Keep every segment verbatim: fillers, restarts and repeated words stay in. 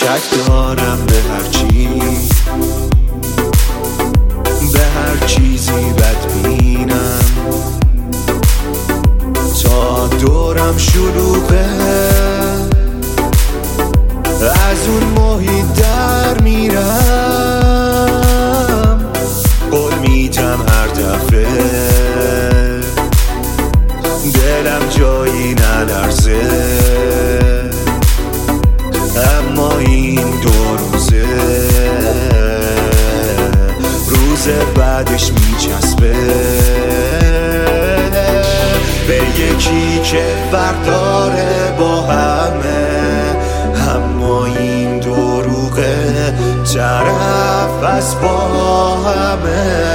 شک دارم به هر چی، به هر چیزی بدبینم، تا دورم شلوغه از اون محیط در میرم. قول میدم هر دفعه دلم جایی نلرزه، اما این دو روزه روز بعدش میچسبه به یکی که برداره با همه، اما این دروغه طرف از با همه.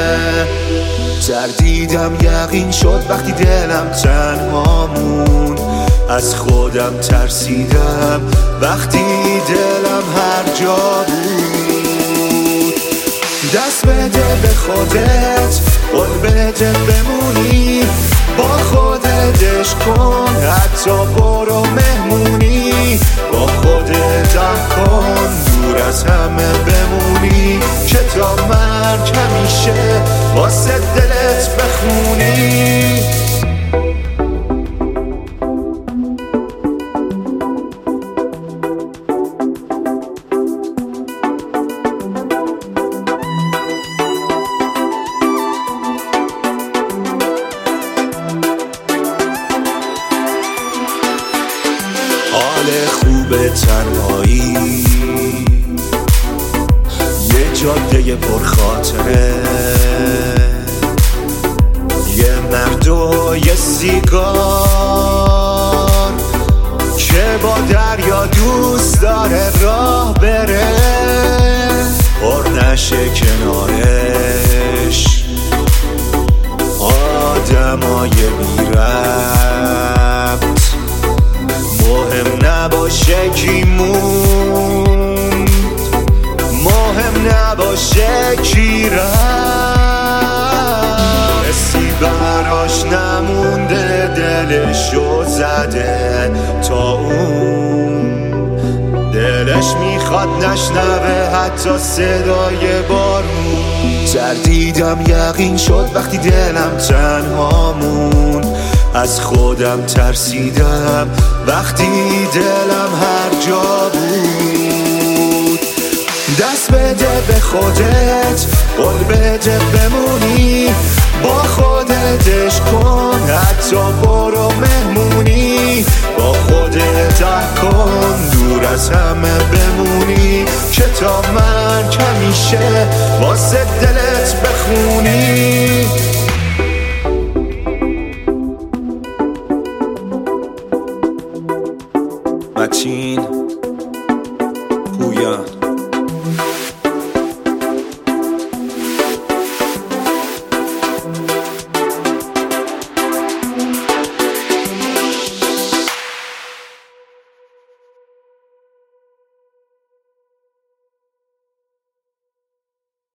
تردیدم یقین شد وقتی دلم تنها موند، از خودم ترسیدم وقتی دلم هر جا بود. دست بده به خودت، قول بده بمونی با خودت، عشق کن حتی برو مهمونی، با خودت عهد کن دور از همه بمونی، که تا مرگ همیشه واسه دلت بخونی. حال خوب تنهایی، یه جاده پرخاطره، یه مرد و یه سیگار که با دریا دوست داره راه بره، پر نشه کنارش آدمای بی ربط، مهم نباشه کی موند، مهم نباشه کی رفت، کسی براش نمونده دلشو زده تا اون دلش میخواد نشنوه حتی صدای بارون. تردیدم یقین شد وقتی دلم تنها موند، از خودم ترسیدم وقتی دلم هر جا بود. دست بده به خودت، قول بده بمونی با خودت، عشق کن حتی برو مهمونی، با خودت عهد کن دور از همه بمونی، که تا مرگ همیشه واسه دلت بخونی.